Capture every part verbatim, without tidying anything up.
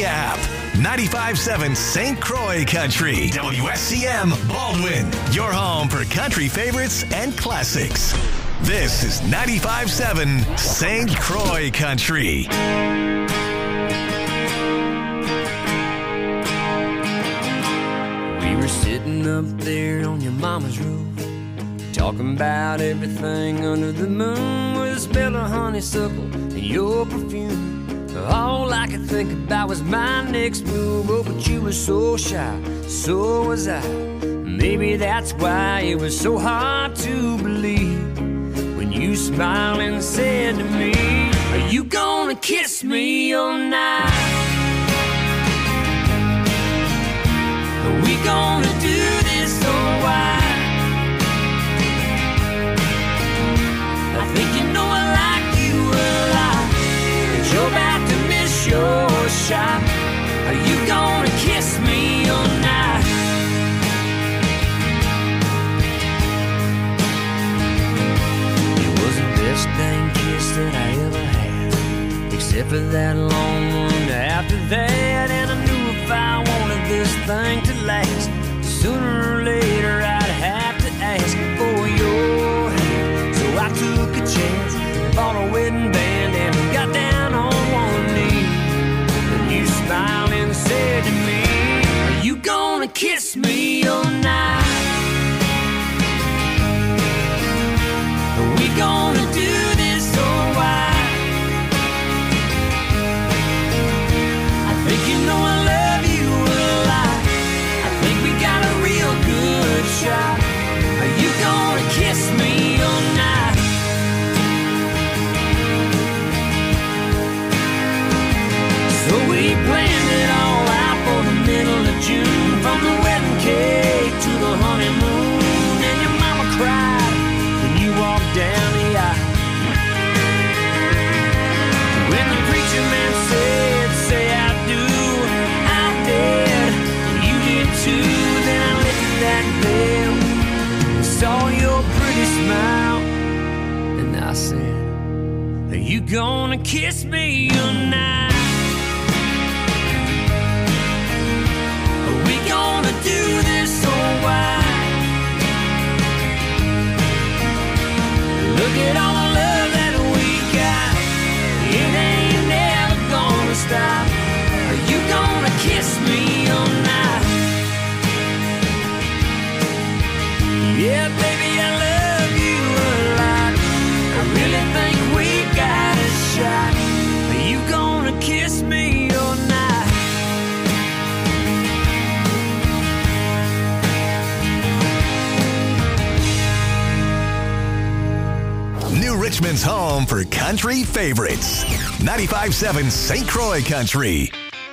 app. ninety-five seven Saint Croix Country. W S C M Baldwin. Your home for country favorites and classics. This is ninety-five seven Saint Croix Country. We were sitting up there on your mama's roof, talking about everything under the moon, with a smell of honeysuckle and your perfume. All I could think about was my next move. Oh, but you were so shy, so was I. Maybe that's why it was so hard to believe when you smiled and said to me, are you gonna kiss me all night? Are we gonna do this or why? I think you know I like you a lot, but you're about to miss your shot. Are you gonna kiss me all night? It was the best dang kiss that I ever had, except for that long one after that. And I knew if I wanted this thing to last, sooner or later I'd have to ask for your hand. So I took a chance, bought a wedding band, and got down on one knee. And you smiled and said to me, are you gonna kiss me all night? Are we gonna do this or why? I think you know I love you a lot. I think we got a real good shot. Are you gonna kiss me all night? So we planned it all out for the middle of June, from the wedding cake to the honeymoon. And your mama cried when you walked down the aisle. When the preacher man said, say I do, I did, you did too. Then I lifted that veil, saw your pretty smile, and I said, are you gonna kiss me tonight? Are we gonna do this or why? Look at all the love that we got, it ain't never gonna stop. Are you gonna kiss me all night? Yeah, baby, I love you a lot. I really think we got a shot. Are you gonna kiss me all night? New Richmond's home for country favorites. ninety-five seven Saint Croix Country.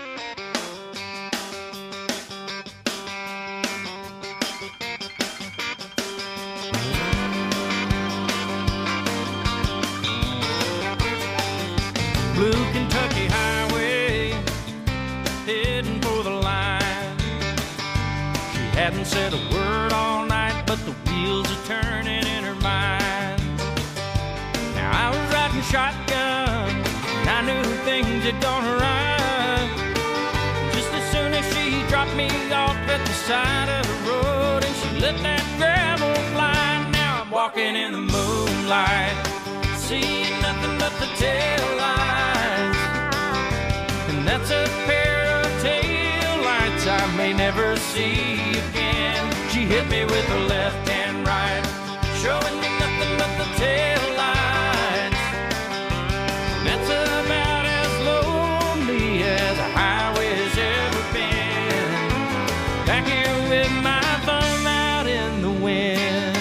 Blue Kentucky Highway, heading for the line. She hadn't said a word all night, but the wheels are turning in her mind. Now I was riding shotgun, and I knew things had gone right. Just as soon as she dropped me off at the side of the road, and she let that gravel fly. Now I'm walking in the moonlight, seeing nothing but the tail lights. And that's a pair of tail lights I may never see again. She hit me with her left and right, showing me nothing but the tail lights. And that's about as lonely as a highway's ever been. Back here with my thumb out in the wind.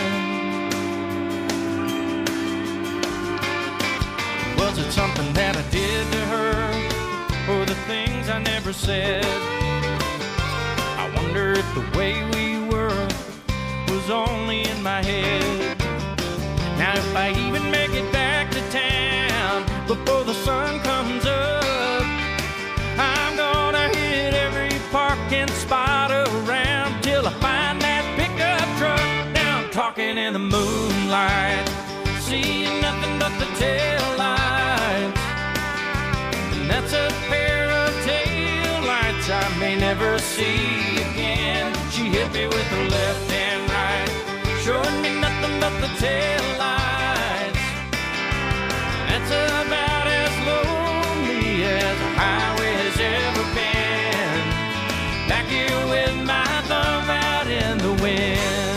Was it something that I did to her, or the things I never said? I wonder if the way we were was only in my head. Now if I even make it back to town before the sun comes up, I'm gonna hit every parking spot around till I find that pickup truck. Now I'm talking in the moonlight, seeing nothing but the tail lights. And that's a pair of tail lights I may never see again. She hit me with her left and right, showing me nothing but the tail lights. That's about as lonely as a highway has ever been. Back here with my thumb out in the wind.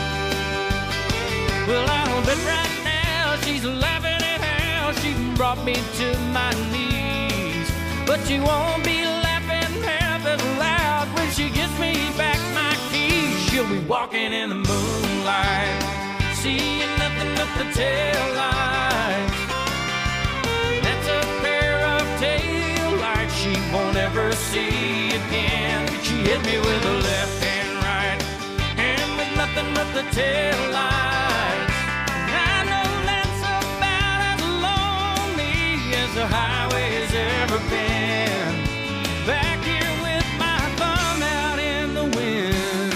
Well, I'll bet right now she's laughing at how she brought me to my knees. But she won't be laughing half as loud when she gives me back my keys. She'll be walking in the moonlight, seeing nothing but the tail lights. That's a pair of tail lights she won't ever see again. She hit me with a left and right, and with nothing but the tail lights. I know that's about as lonely as the highway has ever been. Back here with my thumb out in the wind.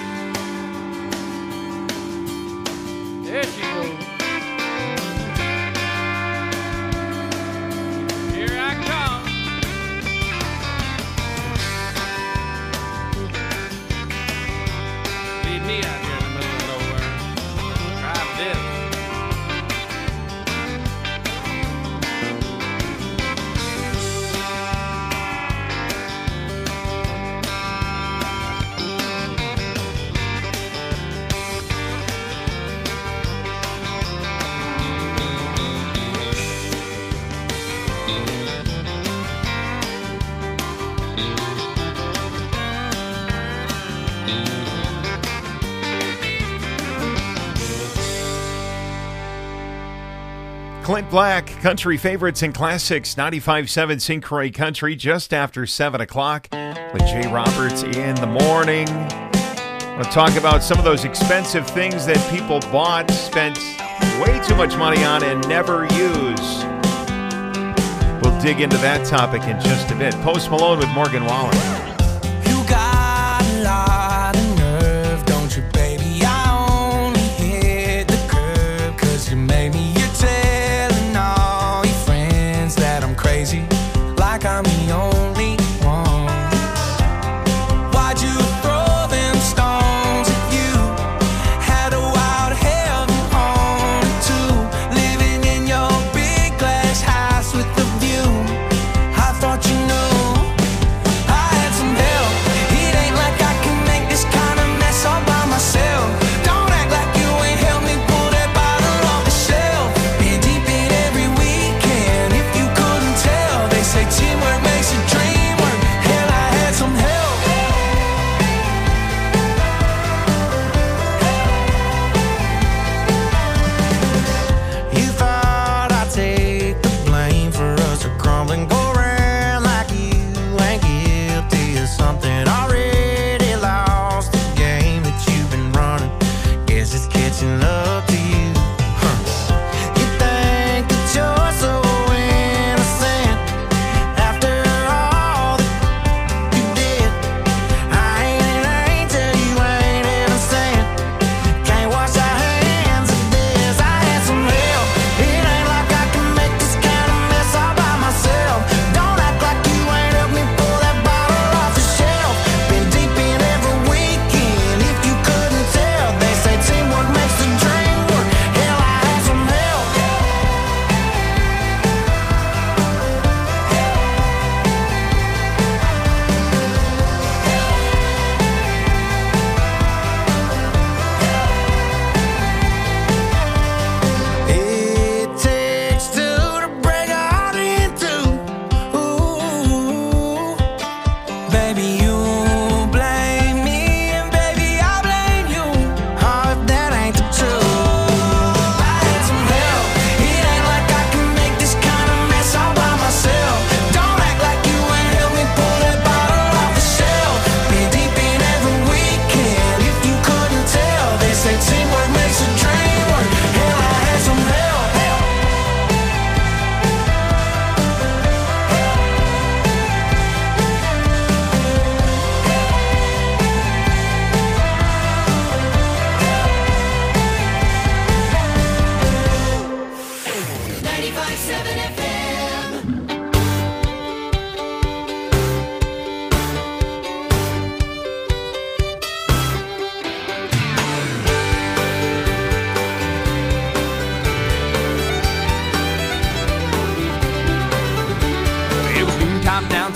There she goes. Here I come. Leave me out here in the middle of nowhere. Drive this. Clint Black, country favorites and classics, ninety-five point seven Saint Croix Country, just after seven o'clock with Jay Roberts in the morning. We'll talk about some of those expensive things that people bought, spent way too much money on, and never use. We'll dig into that topic in just a bit. Post Malone with Morgan Wallen. You got a lot of nerve, don't you, baby? I only hit the curb 'cause you made me your telling all your friends that I'm crazy, like I'm the only one. Why'd you throw them stones at you? Had a wild heaven on it too, living in your big glass house with a view. I thought you knew I had some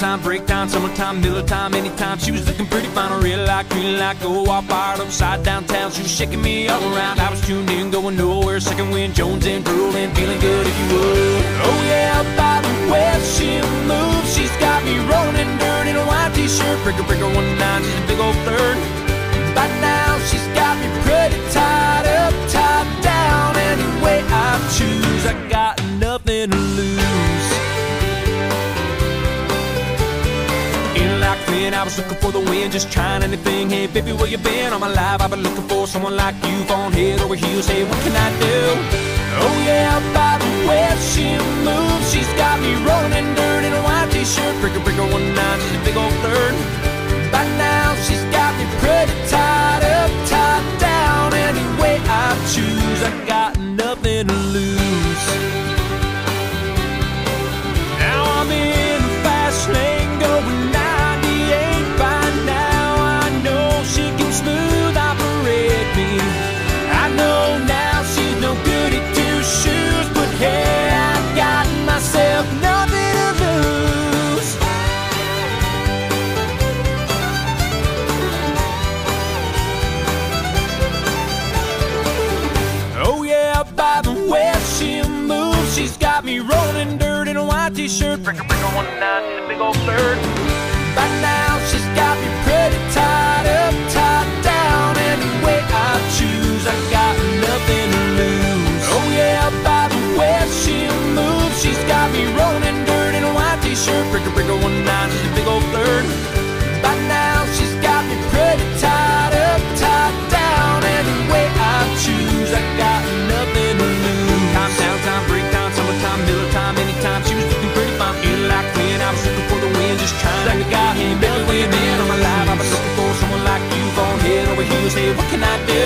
time, break time, summertime, Miller time, anytime. She was looking pretty fine, a real like, green like, go all fired upside downtown. She was shaking me all around, I was tuned in, going nowhere. Second wind, Jones in, drooling, feeling good if you would. Oh yeah, by the way she moves, she's got me rolling in dirt in a white t-shirt. Breaker, breaker, one nine, she's a big old third. By now she's got me pretty tied up, tied down. Any way I choose, I got nothing to lose. In like Flynn, I was looking for the wind, just trying anything. Hey baby, where you been? All my life I've been looking for someone like you, on head over heels. Hey, what can I do? Oh yeah, by the way she moves, she's got me rolling in dirt in a white t-shirt. Breaker, breaker, one nine, she's a big old third. By now she's got me pretty tied up, tied down. Any way I choose, I got nothing to lose. Now I'm in the fast lane going ninety-eight. By now I know she can smooth operate me. I know now she's no good at two shoes, but hey, I got myself nothing to lose. Oh yeah, by the way she moves, she's got me rolling dirt in a white t-shirt. Breaker, breaker, one nine, she's a big old third. By now she's got me pretty tied up, tied down. Any way I choose, I got nothing to lose. Oh yeah, by the way she moves, she's got me rolling in dirt in a white t-shirt. Breaker, breaker, one nine, she's a big old third. By now she's got me pretty tied up, tied down. Any way I choose, I got nothing to lose. Time, downtime, break time, summertime, Miller time, anytime. She was looking pretty fine, in like Flynn, I was looking for the wind, just trying like a guy. Hey, baby, where you been? All my life I've been looking for someone like you, on head over heels. Hey, what can I do?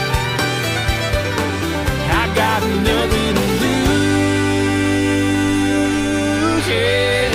I got nothing to lose, yeah.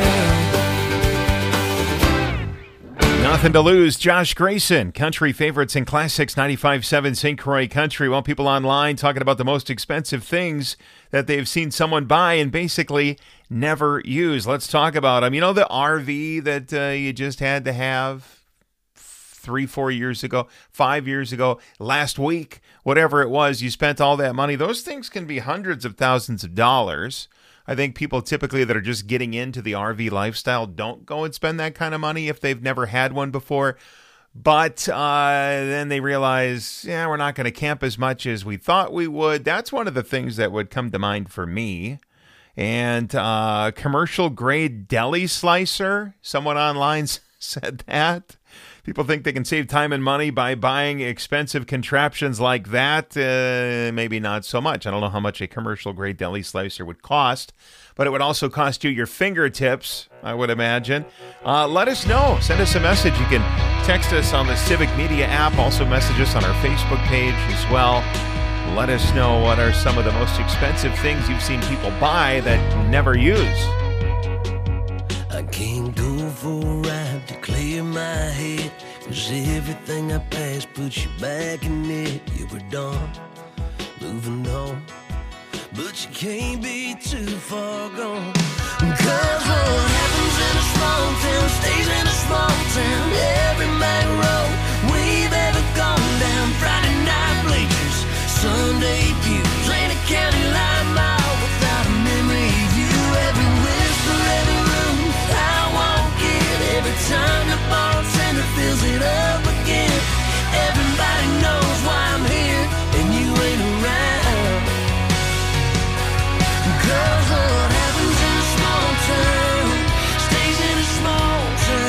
Nothing to lose. Josh Grayson, Country Favorites and Classics, ninety-five point seven Saint Croix Country. Well, people online talking about the most expensive things that they've seen someone buy and basically never use. Let's talk about them. You know, the R V that uh, you just had to have three, four years ago, five years ago, last week, whatever it was, you spent all that money. Those things can be hundreds of thousands of dollars. I think people typically that are just getting into the R V lifestyle don't go and spend that kind of money if they've never had one before. But uh, then they realize, yeah, we're not going to camp as much as we thought we would. That's one of the things that would come to mind for me. And uh, commercial grade deli slicer, someone online said that. People think they can save time and money by buying expensive contraptions like that. Uh, maybe not so much. I don't know how much a commercial-grade deli slicer would cost, but it would also cost you your fingertips, I would imagine. Uh, let us know. Send us a message. You can text us on the Civic Media app. Also message us on our Facebook page as well. Let us know what are some of the most expensive things you've seen people buy that you never use. I can't go for a ride to clear my head, 'cause everything I pass puts you back in it. You were done, moving on, but you can't be too far gone. 'Cause what happens in a small town stays in a small town. Every back road we've ever gone down, Friday night bleachers, Sunday pews, ain't a county line mile without a memory of you. Every whisper, every room I walk in, every time the bartender fills it up again. Everybody knows why I'm here and you ain't around. 'Cause what happens in a small town stays in a small town.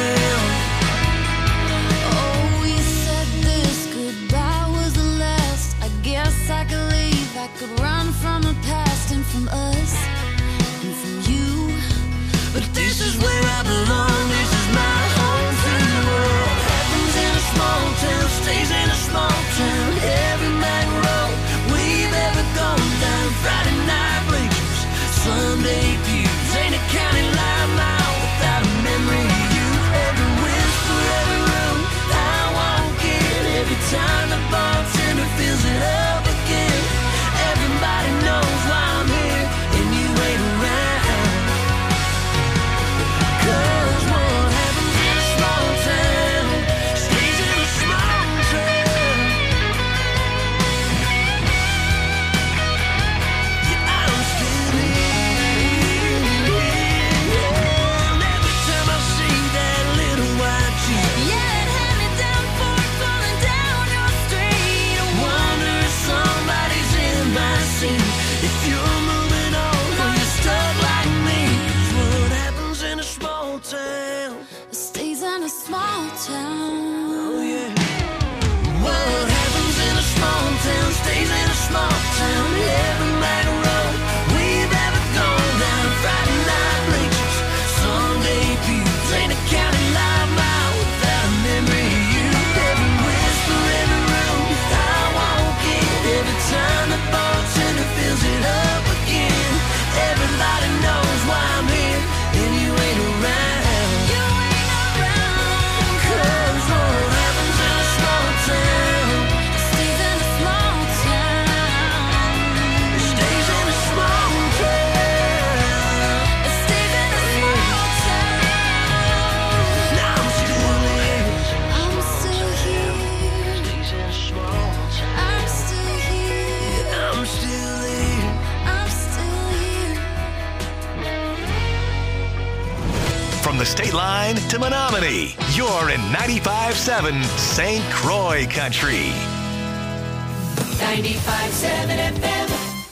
in a small town. Oh yeah. What happens in a small town stays in a small town. Every back road we've ever gone down. Friday night bleachers, Sunday pews, ain't a county live mile without a memory of you. Every whisper, every room I walk in, every time the bartender fills it up again. Everybody knows why I'm here, and you ain't around. You ain't around. 'Cause what happens in a small town Stays in a small town. stays in a small town. It stays in a small town. Now I'm still here. I'm still here. Stays in a small town. I'm still here. I'm still here. I'm still here. From the state line to Menominee, you're in ninety-five seven Saint Croix Country. ninety-five seven F M.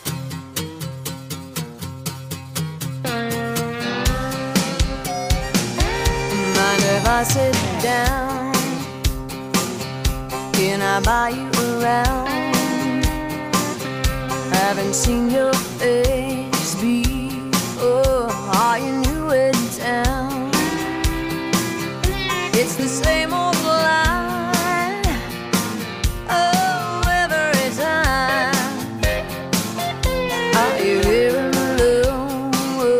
Mind if I sit down? Can I buy you around? Haven't seen your face before. Are you new in town? It's the same old line. Oh, every time. Are you here alone?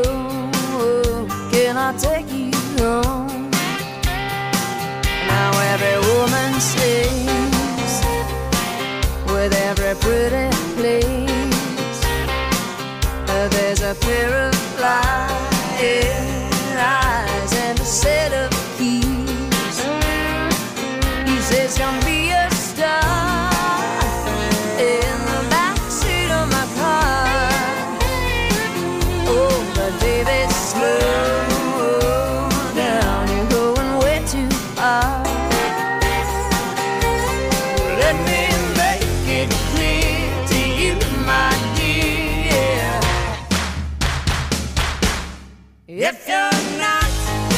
Can I take you home? Now every woman sings with every pretty place. Uh, There's a pair of flying eyes and a set of keys. He says, "Come be a star in the backseat of my car." Oh, but baby, slow down, you're going way too far. Let me make it clear to you, my dear. If you're not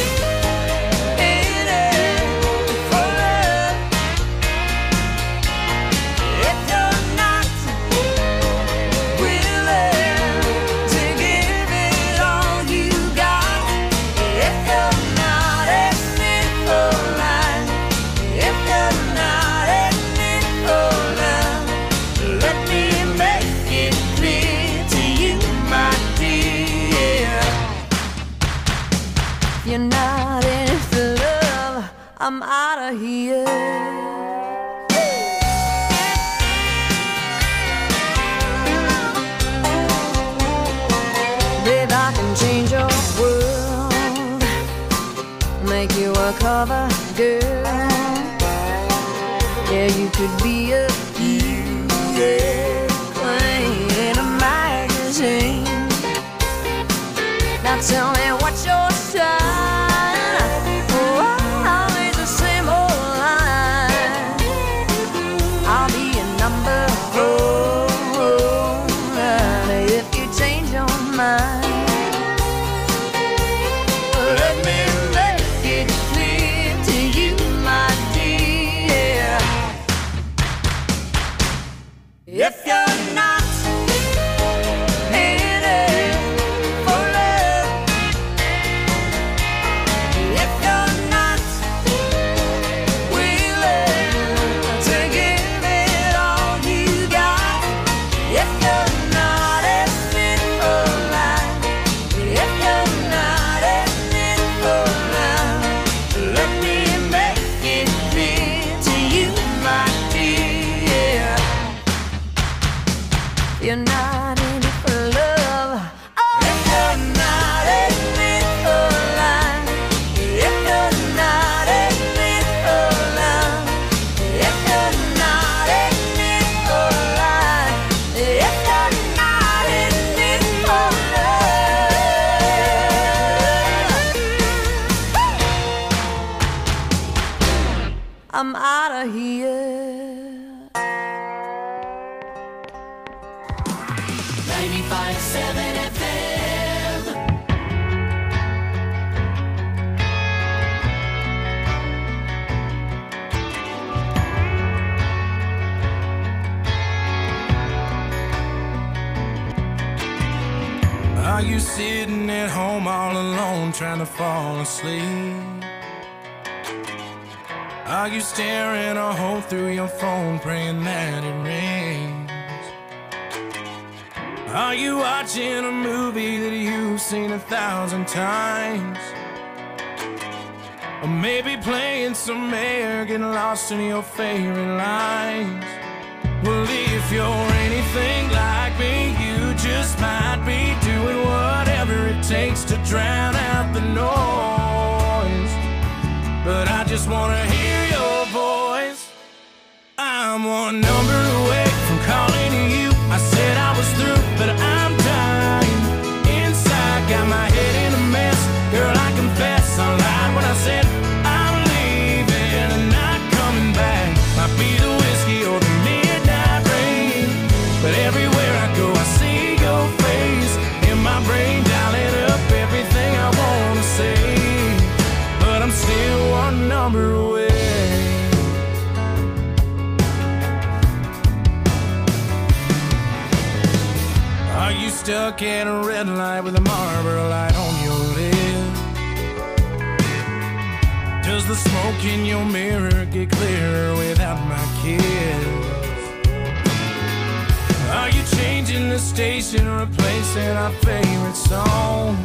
in it for love, if you're not willing to give it all you got, if you're not in it for life, if you're not in it for love, let me make it clear to you, my dear. If you're not in it for love, I'm out of here. Babe, I can change your world, make you a cover girl. Yeah, you could be a beauty queen in a magazine. Now tell me what's your sign? Oh, always the same old line. I'll be a number four if you change your mind. Let me make it clear to you, my dear. If you're not in it for love, if you're not willing to give it all you got, if you're not in it for life, if you're not in it for love, let me make it clear to you, my dear. You're not in it for love. Oh, if you're not in it for life, if you're not in it for love, if you're not in it for life, if you're not in it for love, I'm out of here. ninety-five seven F M. you sitting at home all alone trying to fall asleep? Are you staring a hole through your phone praying that it rains? Are you watching a movie that you've seen a thousand times? Or maybe playing some air, getting lost in your favorite lines? Well, if you're anything like me, you just might be doing whatever it takes to drown out the noise. But I just wanna hear your voice. I'm one number away from calling you. I said I was through, but I'm dying inside. Got my head in a mess. Girl, I confess I lied when I said I'm leaving and not coming back. Might be the whiskey or the midnight rain, but everywhere I go I see your face in my brain, dialing up everything I wanna say. But I'm still one number away. Are you stuck at a red light with a Marlboro light on your lip? Does the smoke in your mirror get clearer without my kiss? Are you changing the station, replacing our favorite song?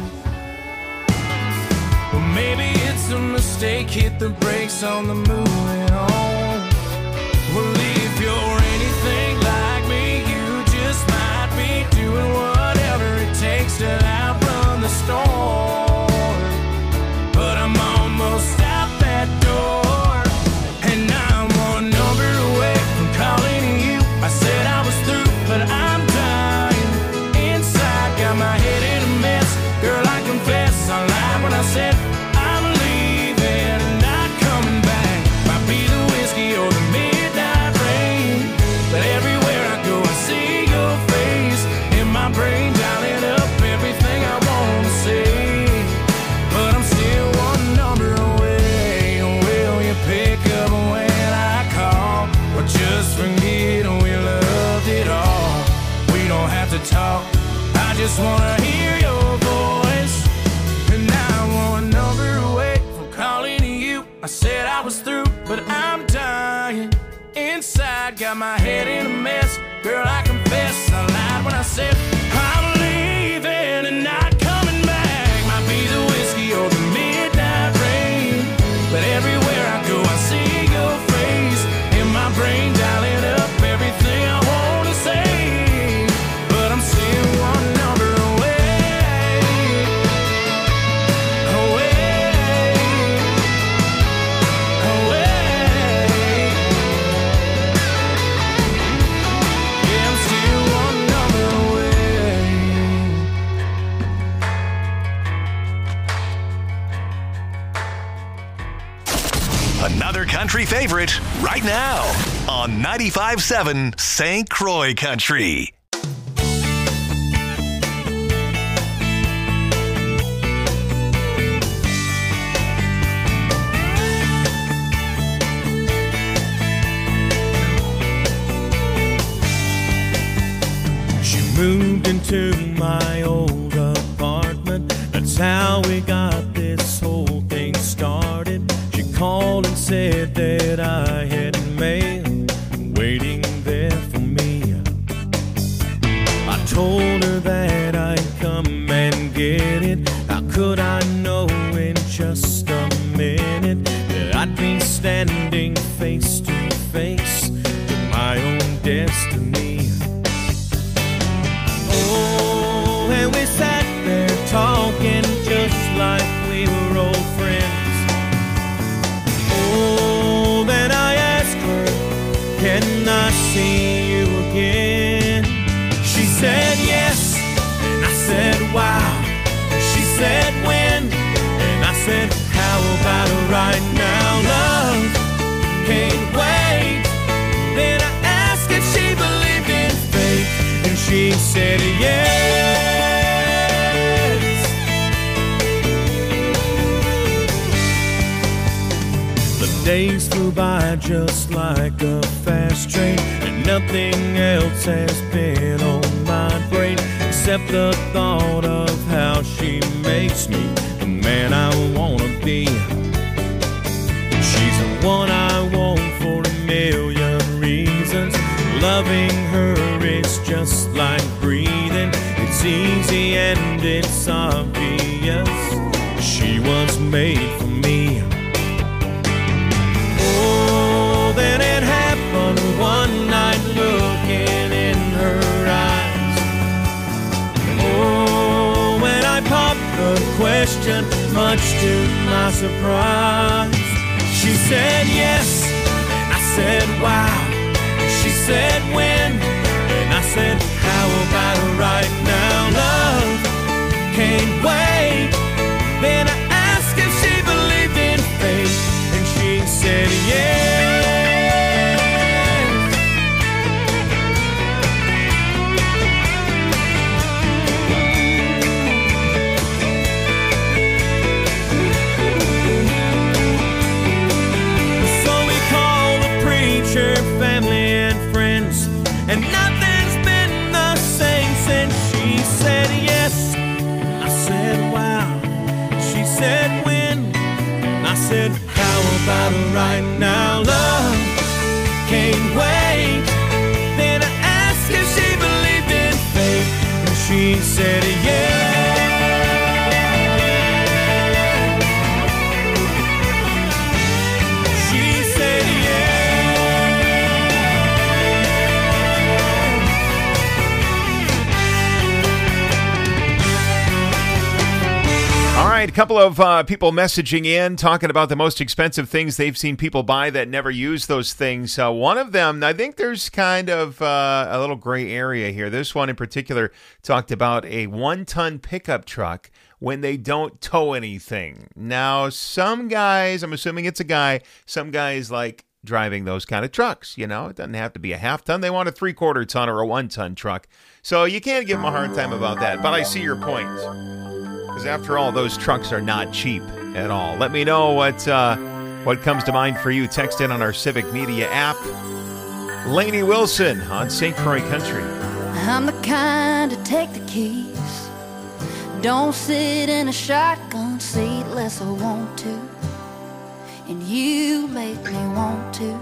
Well, maybe it's a mistake, hit the brakes on the moving on. Well, if you're anything like me, you just might be doing whatever it takes to outrun the storm. But I'm almost out that door, and I'm one number away from calling you. I said I was through, but I'm dying inside. Got my head in a mess. Girl, I confess I lied when I said I'm leaving and not coming back. Might be the whiskey or the midnight rain, but everywhere I go I see your face in my brain, dialing up everything I wanna say. But I'm still one number away. Will you pick up when I call, or just forget we loved it all? We don't have to talk, I just wanna hear your voice. And now I'm one number away from calling you. I said I was through, but I'm dying inside. Got my head in a mess. Girl, I confess I lied when I said I'm leaving and not coming back. Might be the whiskey or the midnight rain, but everywhere I go I see your face in my brain, dialing up everything I wanna say. But I'm still one number away, away, away. Yeah, I'm still one number away. Another country favorite right now on ninety-five point seven Saint Croix Country. She moved into my old apartment. That's how we got this whole thing started. She called and said that I had mail waiting there for me. I told her that I'd come and get it. How could I know in just a minute that I'd be standing face to face with my own destiny? Oh, and we sat there talking just like we were old friends. Oh, then I asked her, can I see you again? She said yes, and I said wow. She said when, and I said how about right now? Love can't wait. Then I asked if she believed in fate, and she said yes. The days flew by just like a fast train, and nothing else has been on my brain except the thought of how she makes me the man I wanna be. She's the one I want for a million reasons. Loving her is just like breathing. It's easy and it's obvious. She was made for me. Oh, then it happened one night, looking in her eyes. Oh, when I popped the question, much to my surprise, she said yes, and I said wow. She said when, and I said how about right now? Love can't wait. Then I asked if she believed in fate, and she said yes. So we called the preacher, family and friends, and nothing's been the same since. She said yes, I said wow. She said when, I said how about right now? Love can't wait. Then I asked if she believed in fate, and she said yeah. She said All right, a couple of uh, people messaging in, talking about the most expensive things they've seen people buy that never use those things. Uh, one of them, I think there's kind of uh, a little gray area here. This one in particular talked about a one-ton pickup truck when they don't tow anything. Now, some guys, I'm assuming it's a guy, some guys like driving those kind of trucks. You know, it doesn't have to be a half ton. They want a three-quarter ton or a one-ton truck. So you can't give them a hard time about that. But I see your point. Because after all, those trucks are not cheap at all. Let me know what uh, what comes to mind for you. Text in on our Civic Media app. Lainey Wilson on Saint Croix Country. I'm the kind to take the keys. Don't sit in a shotgun seat unless I want to. And you make me want to.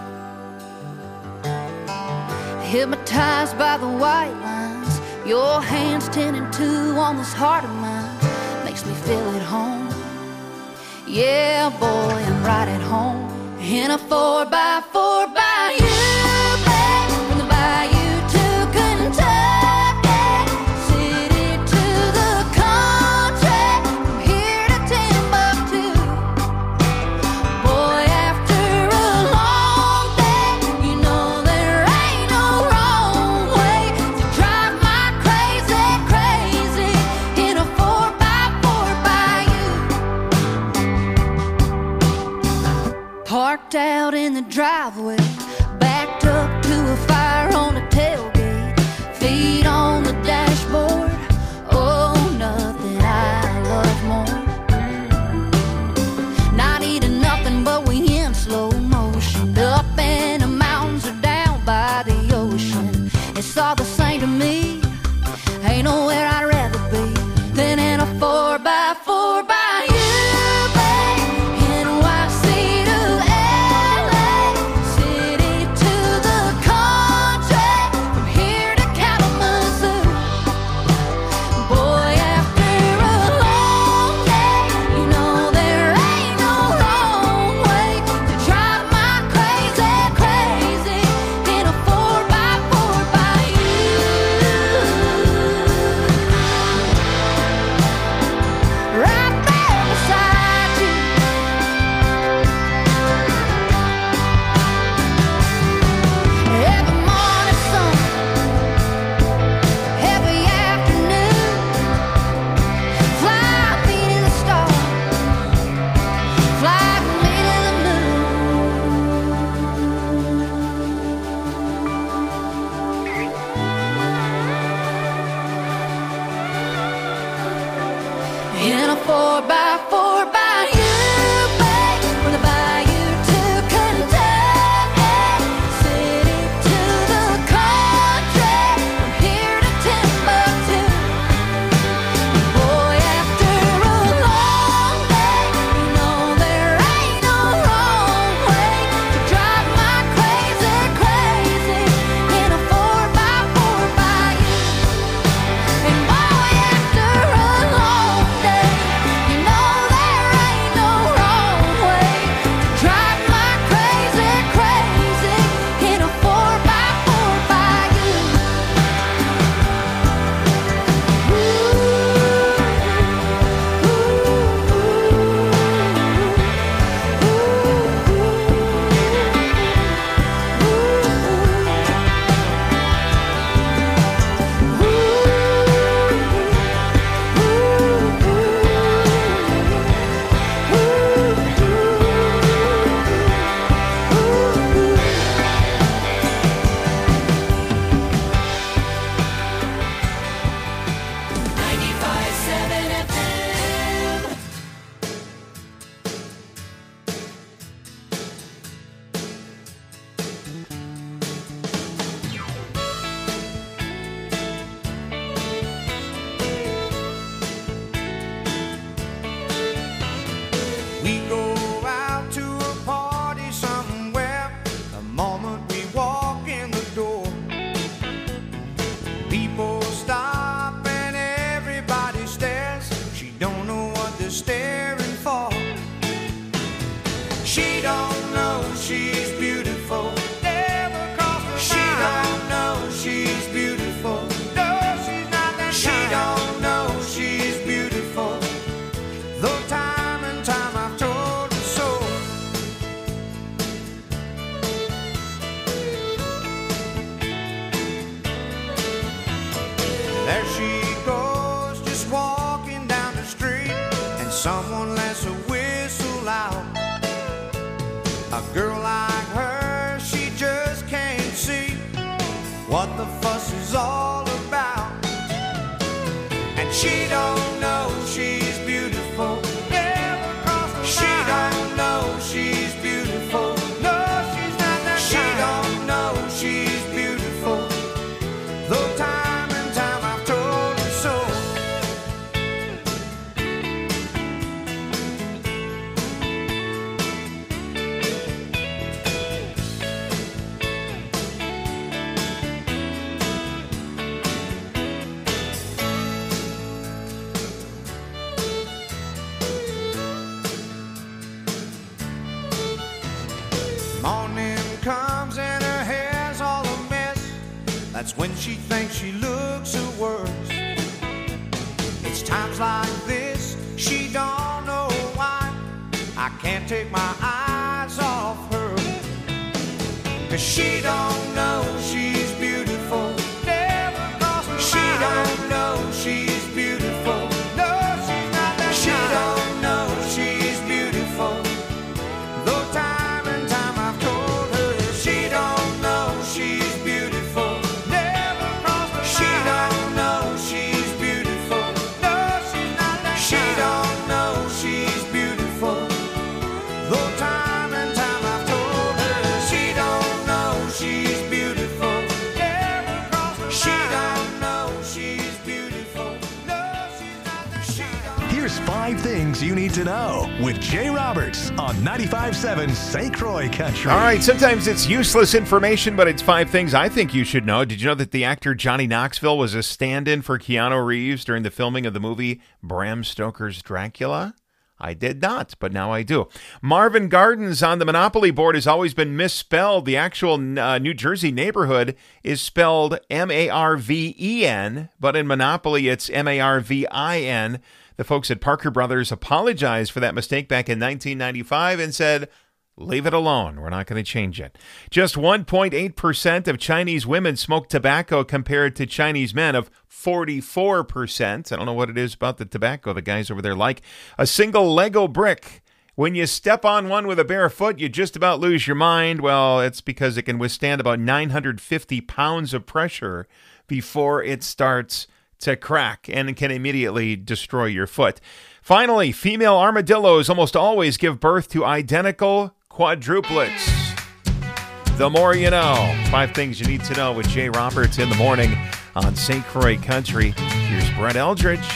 Hypnotized by the white lines, your hands ten and two on this heart of mine. Makes me feel at home. Yeah, boy, I'm right at home. In a four by four by you, babe. From the bayou to Kentucky, city to the country, from here to Timbuktu. Boy, after a long day, you know there ain't no wrong way to drive my crazy, crazy in a four by four by you. Parked out in the driveway, backed up to a fire on the tailgate, feet on the dashboard. Oh, nothing I love more. Not eating nothing, but we in slow motion. Up in the mountains or down by the ocean. It's all the same to me. Ain't nowhere I'd rather be than in a four by four by you. She don't know she's beautiful. Never crossed her She don't know she's beautiful. No, she's not that She kind. Don't know she's beautiful. Though time and time I've told her so. There she goes, just walking down the street, and someone lets a whistle out. A girl like her, she just can't see what the fuss is all about. And she don't know she's beautiful. Never crossed her She don't know she's beautiful. No, she's not that She kind. Don't know she's beautiful. Though time and time I've told her so. Morning comes and her hair's all a mess. That's when she thinks she looks her worst. It's times like this she don't know why I can't take my eyes off her. 'Cause she don't know she's beautiful. Never crossed her She mind. Don't know she's beautiful. No, she's not that She kind. Don't know she's beautiful. Though time and time I've told her she don't know she's beautiful. Never crossed her She mind. Don't know she's beautiful. No, she's not that She kind. Don't know she's beautiful. Though time and time I've told her she don't know she's beautiful. Never crossed her She mind. Don't know she's beautiful. No, she's not that She don't Here's five things you need to know with Jay Roberts on ninety-five point seven Saint Croix Country. All right, sometimes it's useless information, but it's five things I think you should know. Did you know that the actor Johnny Knoxville was a stand-in for Keanu Reeves during the filming of the movie Bram Stoker's Dracula? I did not, but now I do. Marvin Gardens on the Monopoly board has always been misspelled. The actual uh, New Jersey neighborhood is spelled M A R V E N, but in Monopoly it's M A R V I N. The folks at Parker Brothers apologized for that mistake back in nineteen ninety-five and said, leave it alone. We're not going to change it. Just one point eight percent of Chinese women smoke tobacco compared to Chinese men of forty-four percent. I don't know what it is about the tobacco the guys over there like. A single Lego brick. When you step on one with a bare foot, you just about lose your mind. Well, it's because it can withstand about nine hundred fifty pounds of pressure before it starts to crack and can immediately destroy your foot. Finally, female armadillos almost always give birth to identical quadruplets. The more you know. Five things you need to know with Jay Roberts in the morning on Saint Croix Country. Here's Brett Eldridge.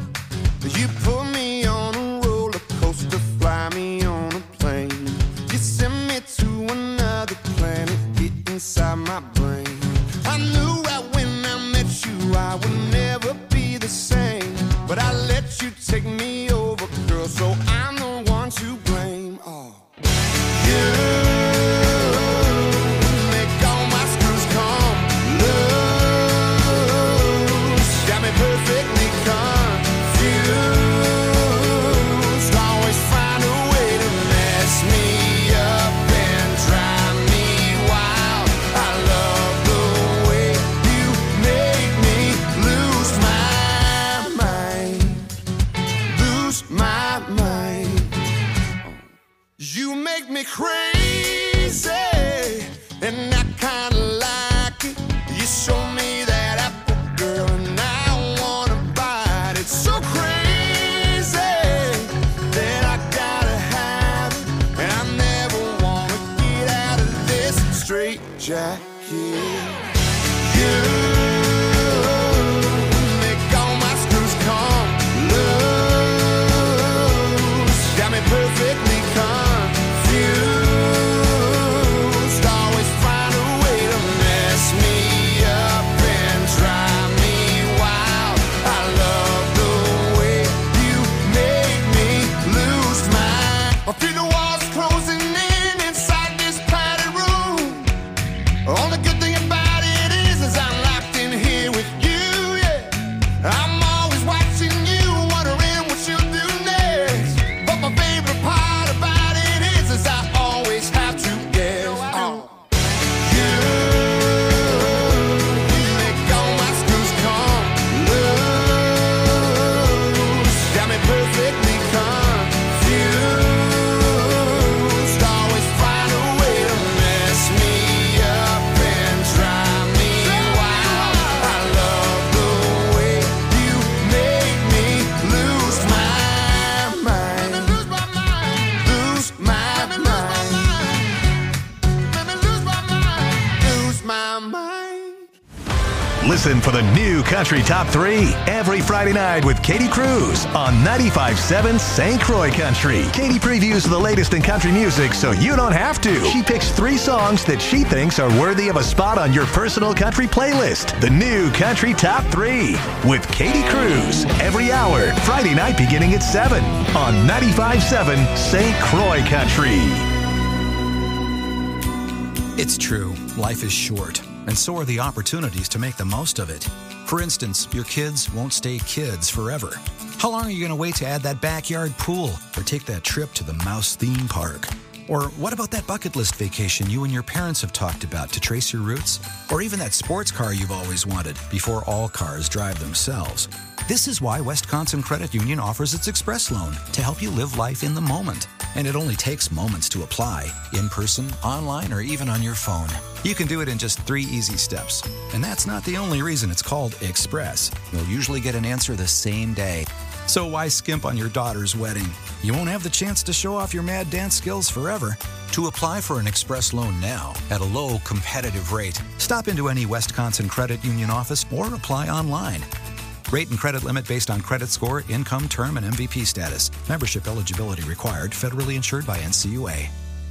You put me on a roller coaster, fly me on a plane. You send me to another planet, get inside my brain. I knew right when I met you I would never be the same. But I let you take me over, girl, so I'm the one to blame. Oh, you. Crazy, and I kinda like it. You show me that apple, girl, and I wanna bite it. So crazy that I gotta have it, and I never wanna get out of this straight jacket. You make all my screws come loose, got me perfectly calm. I feel the walls closing Listen for the new Country Top three every Friday night with Katie Cruz on ninety-five point seven Saint Croix Country. Katie previews the latest in country music so you don't have to. She picks three songs that she thinks are worthy of a spot on your personal country playlist. The new Country Top three with Katie Cruz every hour, Friday night beginning at seven on ninety-five point seven Saint Croix Country. It's true, life is short, and so are the opportunities to make the most of it. For instance, your kids won't stay kids forever. How long are you going to wait to add that backyard pool or take that trip to the Mouse theme park? Or what about that bucket list vacation you and your parents have talked about to trace your roots? Or even that sports car you've always wanted before all cars drive themselves? This is why Wisconsin Credit Union offers its Express Loan to help you live life in the moment. And it only takes moments to apply, in person, online, or even on your phone. You can do it in just three easy steps. And that's not the only reason it's called Express. You'll usually get an answer the same day. So why skimp on your daughter's wedding? You won't have the chance to show off your mad dance skills forever. To apply for an Express Loan now at a low, competitive rate, stop into any Wisconsin Credit Union office or apply online. Rate and credit limit based on credit score, income, term, and M V P status. Membership eligibility required. Federally insured by N C U A.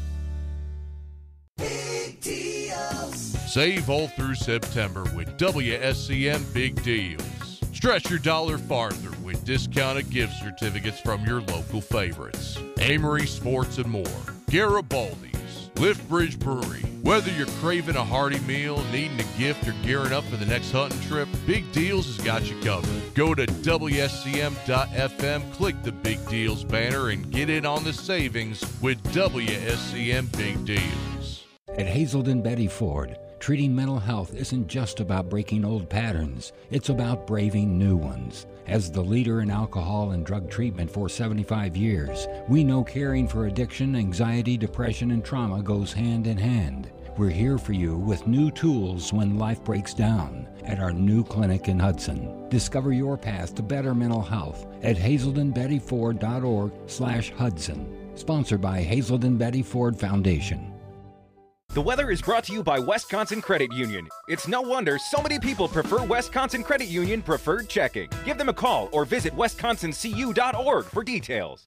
Save all through September with W S C M Big Deals. Stretch your dollar farther with discounted gift certificates from your local favorites. Amory Sports and more. Garibaldi's. Liftbridge Brewery. Whether you're craving a hearty meal, needing a gift, or gearing up for the next hunting trip, Big Deals has got you covered. Go to W S C M dot F M, click the Big Deals banner, and get in on the savings with W S C M Big Deals. At Hazelden Betty Ford, treating mental health isn't just about breaking old patterns. It's about braving new ones. As the leader in alcohol and drug treatment for seventy-five years, we know caring for addiction, anxiety, depression, and trauma goes hand in hand. We're here for you with new tools when life breaks down at our new clinic in Hudson. Discover your path to better mental health at hazelden betty ford dot org slash Hudson. Sponsored by Hazelden Betty Ford Foundation. The weather is brought to you by Wisconsin Credit Union. It's no wonder so many people prefer Wisconsin Credit Union Preferred Checking. Give them a call or visit wisconsin c u dot org for details.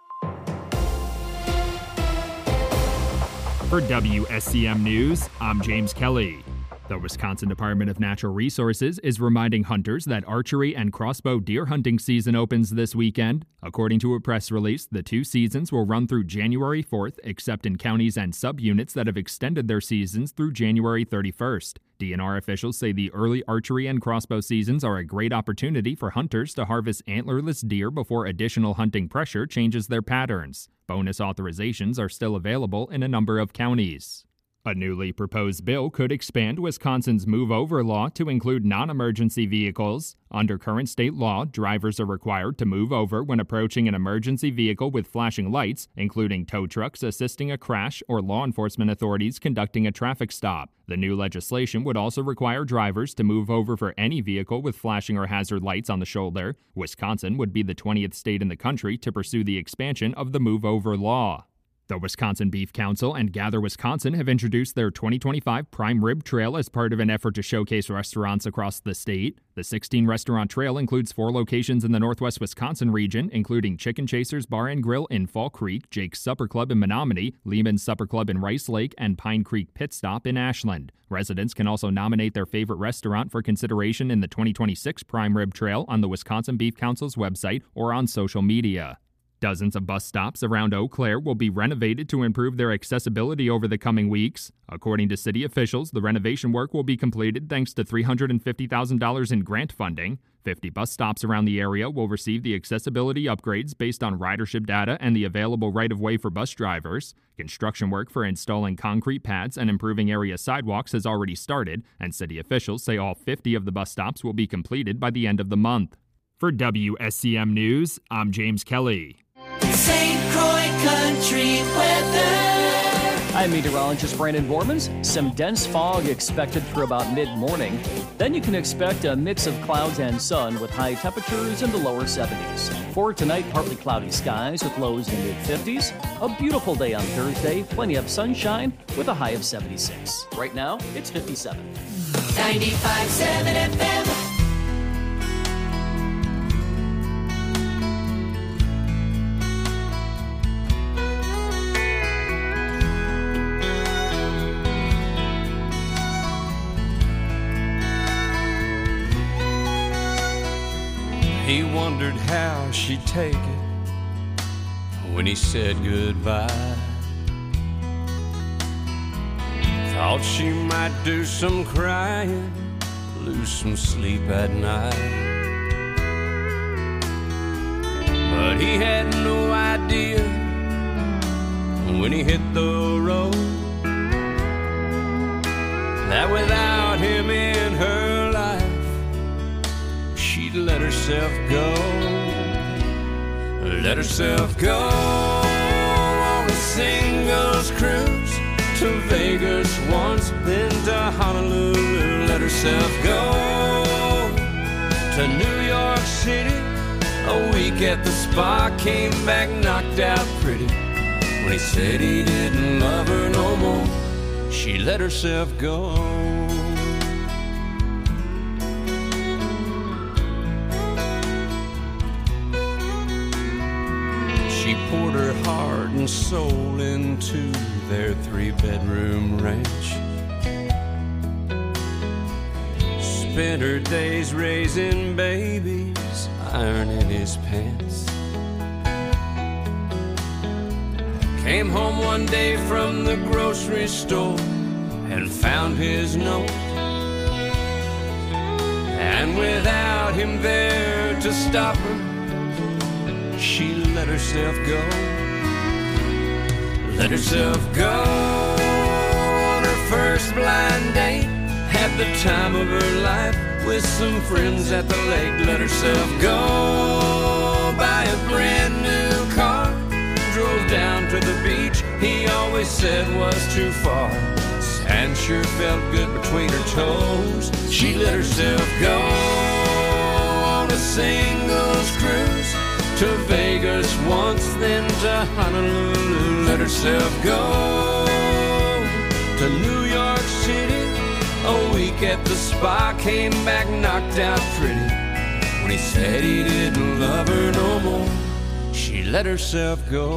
For W S C M News, I'm James Kelly. The Wisconsin Department of Natural Resources is reminding hunters that archery and crossbow deer hunting season opens this weekend. According to a press release, the two seasons will run through January fourth, except in counties and subunits that have extended their seasons through January thirty-first. D N R officials say the early archery and crossbow seasons are a great opportunity for hunters to harvest antlerless deer before additional hunting pressure changes their patterns. Bonus authorizations are still available in a number of counties. A newly proposed bill could expand Wisconsin's move-over law to include non-emergency vehicles. Under current state law, drivers are required to move over when approaching an emergency vehicle with flashing lights, including tow trucks assisting a crash or law enforcement authorities conducting a traffic stop. The new legislation would also require drivers to move over for any vehicle with flashing or hazard lights on the shoulder. Wisconsin would be the twentieth state in the country to pursue the expansion of the move-over law. The Wisconsin Beef Council and Gather Wisconsin have introduced their twenty twenty-five Prime Rib Trail as part of an effort to showcase restaurants across the state. The sixteen-restaurant trail includes four locations in the northwest Wisconsin region, including Chicken Chasers Bar and Grill in Fall Creek, Jake's Supper Club in Menominee, Lehman's Supper Club in Rice Lake, and Pine Creek Pit Stop in Ashland. Residents can also nominate their favorite restaurant for consideration in the twenty twenty-six Prime Rib Trail on the Wisconsin Beef Council's website or on social media. Dozens of bus stops around Eau Claire will be renovated to improve their accessibility over the coming weeks. According to city officials, the renovation work will be completed thanks to three hundred fifty thousand dollars in grant funding. fifty bus stops around the area will receive the accessibility upgrades based on ridership data and the available right-of-way for bus drivers. Construction work for installing concrete pads and improving area sidewalks has already started, and city officials say all fifty of the bus stops will be completed by the end of the month. For W S C M News, I'm James Kelly. Saint Croix Country weather. I'm meteorologist Brandon Bormans. Some dense fog expected through about mid-morning. Then you can expect a mix of clouds and sun with high temperatures in the lower seventies. For tonight, partly cloudy skies with lows in the mid-fifties. A beautiful day on Thursday, plenty of sunshine with a high of seventy-six. Right now, it's fifty-seven. ninety-five seven F M. He wondered how she'd take it when he said goodbye. Thought she might do some crying, lose some sleep at night. But he had no idea when he hit the road that without him in her life, she'd let herself go, let herself go on a singles cruise to Vegas once, then to Honolulu. Let herself go to New York City, a week at the spa, came back knocked out pretty. When he said he didn't love her no more, she let herself go. She poured her heart and soul into their three-bedroom ranch. Spent her days raising babies, ironing his pants. Came home one day from the grocery store and found his note. And without him there to stop her, she let herself go. Let herself go on her first blind date. Had the time of her life with some friends at the lake. Let herself go buy a brand new car. Drove down to the beach he always said was too far. Sand sure felt good between her toes. She let herself go on a singles cruise to Vegas once, then to Honolulu. Let herself go to New York City, a week at the spa, came back knocked out pretty. When he said he didn't love her no more, she let herself go.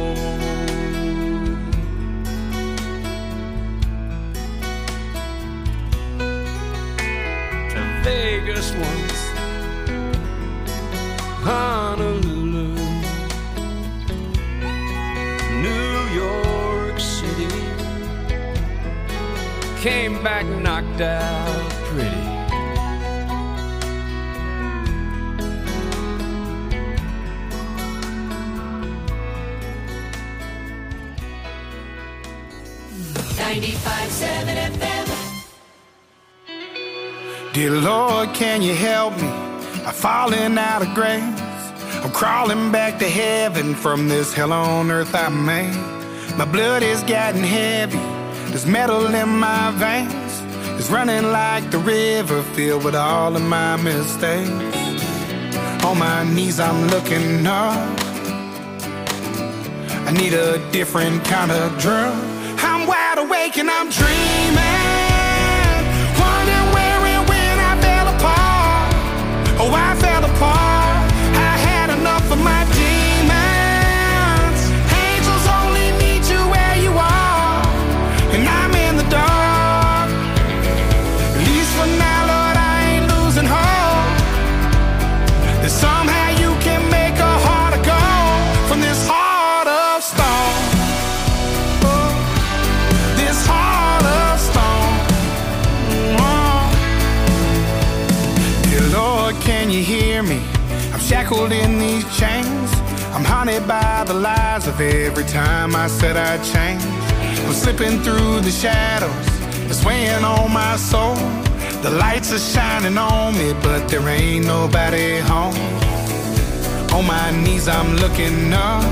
To Vegas once, Honolulu, New York City, came back knocked out pretty. ninety-five seven F M. Dear Lord, can you help me? I'm falling out of grace. I'm crawling back to heaven from this hell on earth I made. My blood is getting heavy. There's metal in my veins. It's running like the river filled with all of my mistakes. On my knees I'm looking up. I need a different kind of drug. I'm wide awake and I'm dreaming, wondering where and when I fell apart. Oh, I fell apart. I had enough of my demons. Angels only meet you where you are, and I'm in the dark. At least for now, Lord, I ain't losing hope that somehow you can make a heart of gold from this heart of stone. Heart of stone. Oh. Dear Lord, can you hear me? I'm shackled in these chains. I'm haunted by the lies of every time I said I'd change. I'm slipping through the shadows, it's weighing on my soul. The lights are shining on me, but there ain't nobody home. On my knees I'm looking up.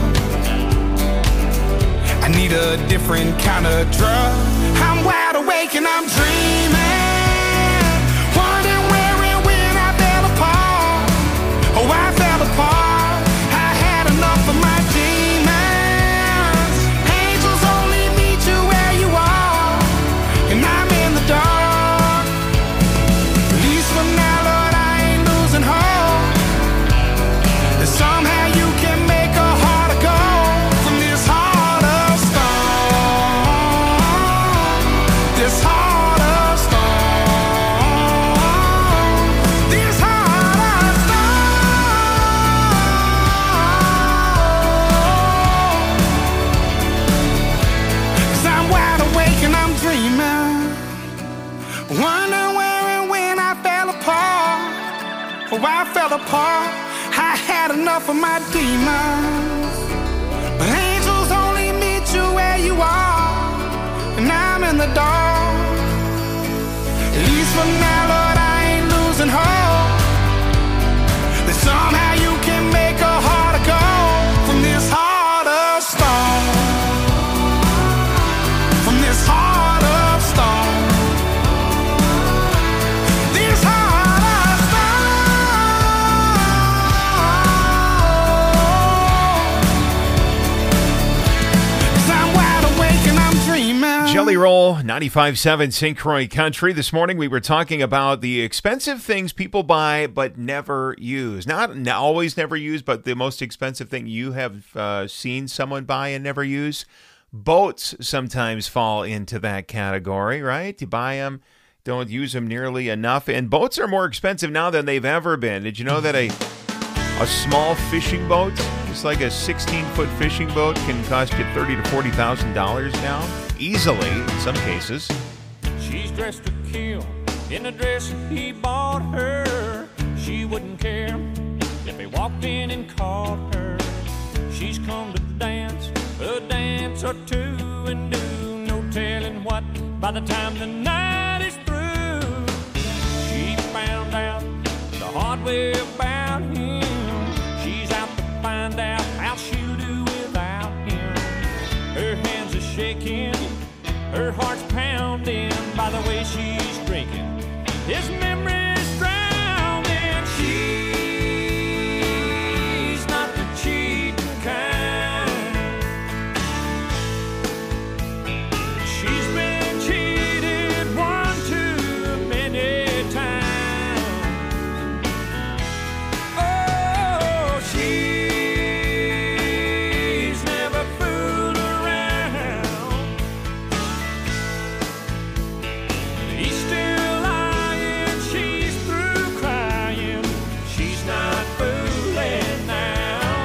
I need a different kind of drug. I'm wide awake and I'm dreaming, wondering where and when I fell apart. Oh, I fell apart. I had enough of my demons. Angels only meet you where you are, and I'm in the dark. dreaming. Wonder where and when I fell apart. Oh, I fell apart. I had enough of my demons. But angels only meet you where you are. And I'm in the dark. At least for now, Lord, I ain't losing hope. That somehow you can make a heart of gold from this heart of stone. From this heart of stone. This heart of stone. 'Cause I'm wide awake and I'm dreaming. Jelly Roll, ninety-five point seven Saint Croix Country. This morning we were talking about the expensive things people buy but never use. Not n- always never use, but the most expensive thing you have uh, seen someone buy and never use. Boats sometimes fall into that category, right? You buy them, don't use them nearly enough. And boats are more expensive now than they've ever been. Did you know that a a small fishing boat, just like a sixteen-foot fishing boat, can cost you thirty thousand to forty thousand dollars now? Easily, in some cases. She's dressed to kill in a dress he bought her. She wouldn't care if he walked in and called her. She's come to dance, a dance or two, and do no telling what by the time the night is through. She found out the hard way about him. She's out to find out how she'll do without him. Her hands are shaking, her heart's pounding by the way she's drinking. His memory's drowning. She's not the cheating kind. She's been cheated one too many times. Oh, she's never fooled around. He's still lying, she's through crying. She's not fooling now.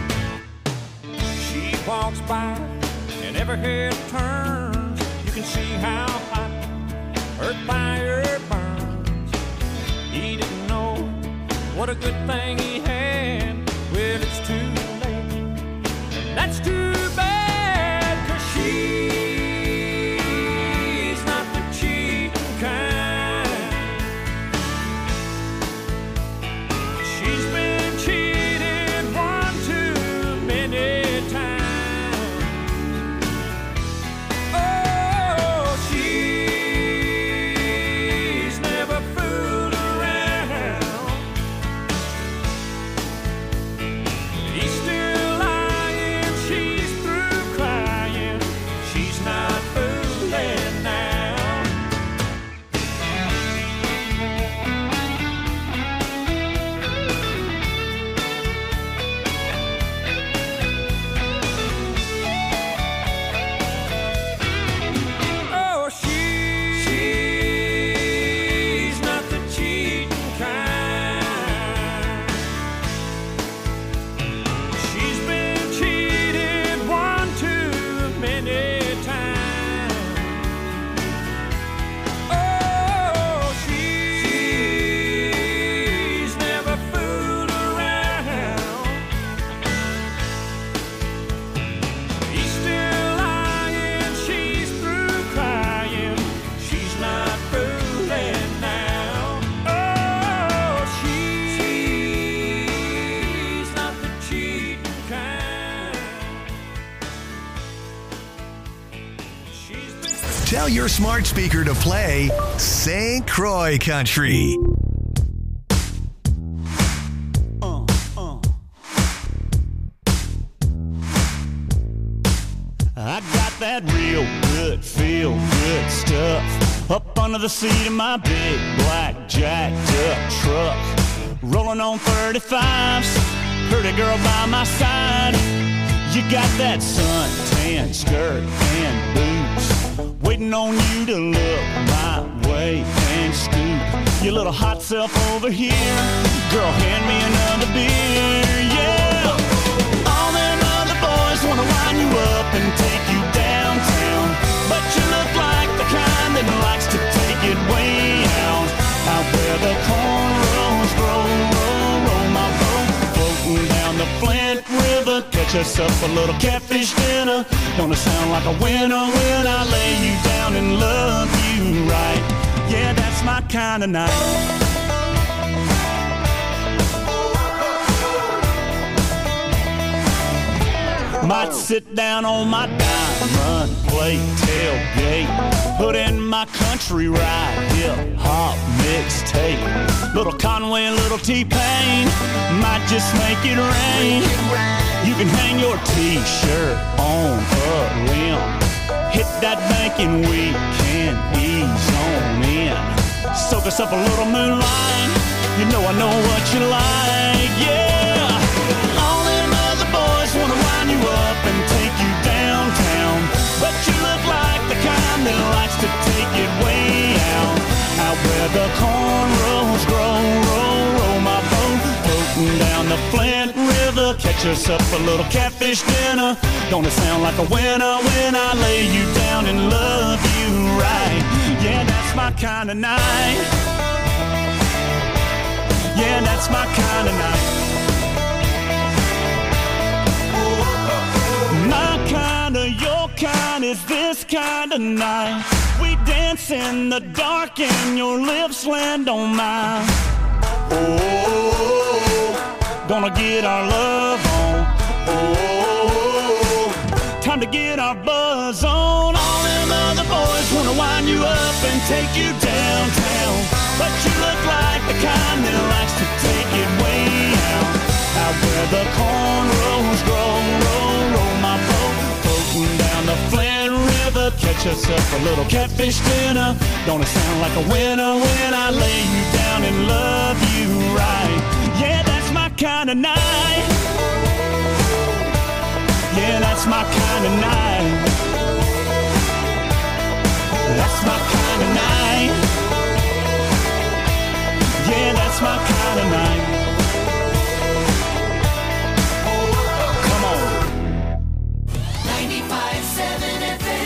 She walks by and every head turns. You can see how hot her fire burns. He didn't know what a good thing he had. Well, it's too late. And that's too bad, 'cause she's not the cheating kind. She's been cheated one too many times. Oh, she's never fooled around. He's still lying, she's through crying. She's not fooling now. Oh, she- she's not the cheating kind. She's been cheated one too many times. Oh, she's never fooled around. He's still lying, she's through crying. She's not fooling now. Oh, she's not the cheating kind. She's been Tell your smart speaker to play Saint Croix Country. I got that real good, feel good stuff up under the seat of my big black jacked up truck. Rolling on thirty-fives, pretty girl by my side. You got that suntan skirt and boots, waiting on you to look my way and scoop your little hot self over here. Girl, hand me another beer, yeah. All them other boys wanna line you up and take you downtown, but you look like the catch us up a little catfish dinner. Gonna sound like a winner when I lay you down and love you right. Yeah, that's my kind of night. Might sit down on my diamond plate tailgate, put in my country ride, hip hop mixtape. Little Conway, little T-Pain, might just make it rain. You can hang your t-shirt on a limb, hit that bank and we can ease on in. Soak us up a little moonlight, you know I know what you like, yeah. All them other boys wanna wind you up and take you downtown, but you look like the kind that likes to take it way out. Out where the cornrows grow, roll, roll my boat, floating down the Flint River, catch us up a little catfish dinner. Gonna sound like a winner when I lay you down and love you right. Yeah, that's my kind of night. Yeah, that's my kind of night. My kind of, your kind is this kind of night. We dance in the dark and your lips land on mine. Oh, gonna get our love on. Oh, time to get our buzz on. All them other boys wanna wind you up and take you downtown, but you look like the kind that likes to take it way out. Out where the cornrows grow, roll, roll my boat, floating down the Flint River, catch us up a little catfish dinner. Gonna sound like a winner when I lay you down and love you right. Yeah, that's my kind of night. Yeah, that's my kind of night. That's my kind of night. Yeah, that's my kind of night. ninety-five seven F M.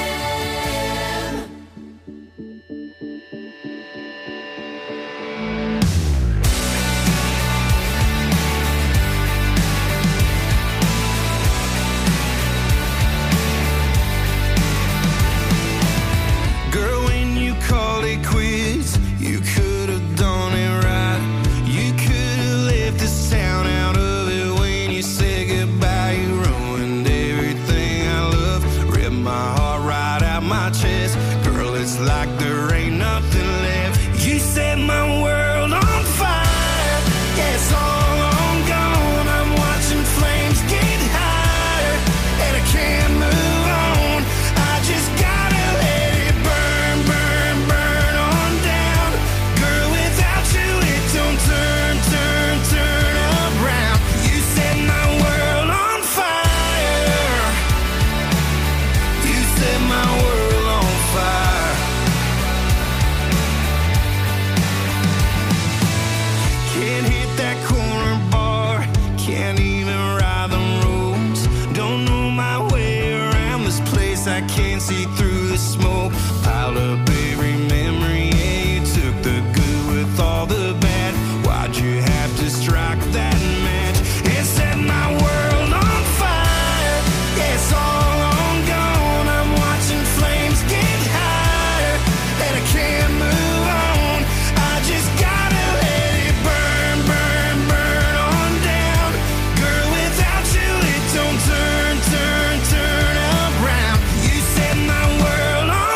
Girl, when you called it quits, you could have done it right. You could have left this town out of it when you said goodbye. You ruined everything I love, ripped my heart right out my chest. Girl, it's like there ain't nothing left. You set my world on fire. Yeah, it's all on gone. I'm watching flames get higher, and I can't move on. I just gotta let it burn, burn, burn on down. Girl, without you it don't turn, turn, turn around. You set my world on fire. You set my world on fire. Can't hit that corner bar, can't even ride the roads. Don't know my way around this place, I can't see through the smoke. Piled up every memory, yeah, you took the good with all the bad. Why'd you have to strike that match and set my world on fire? Yeah, it's all on gone. I'm watching flames get higher, and I can't move on. I just gotta let it burn, burn, burn on down. Girl, without you it don't turn, turn, turn around. You set my world on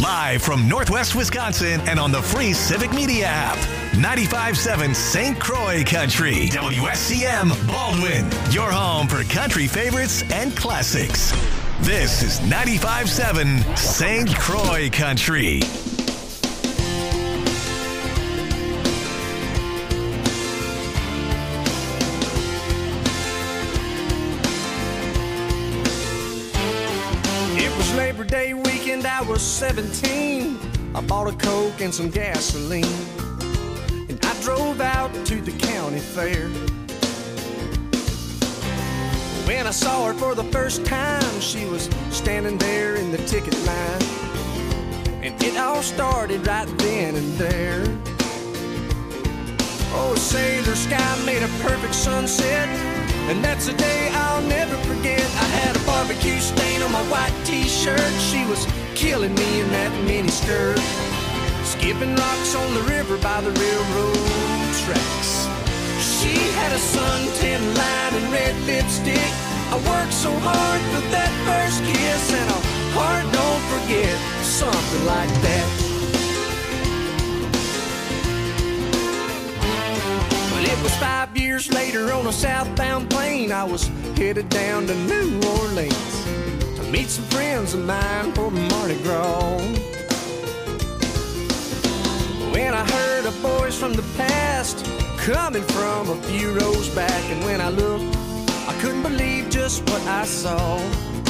Live from Northwest Wisconsin and on the free Civic Media app. ninety-five point seven Saint Croix Country. W S C M Baldwin. Your home for country favorites and classics. This is ninety-five point seven Saint Croix Country. It was Labor Day weekend, I was seventeen. I bought a Coke and some gasoline, and I drove out to the county fair. When I saw her for the first time, she was standing there in the ticket line, and it all started right then and there. Oh, sailor sky made a perfect sunset, and that's a day I'll never forget. I had a barbecue stain on my white t-shirt. She was killing me in that mini skirt, skipping rocks on the river by the railroad tracks. She had a suntan line and red lipstick. I worked so hard for that first kiss, and a heart don't forget, something like that. But it was five years later on a southbound plane. I was headed down to New Orleans to meet some friends of mine for Mardi Gras. When I heard a voice from the past coming from a few rows back, and when I looked, I couldn't believe just what I saw.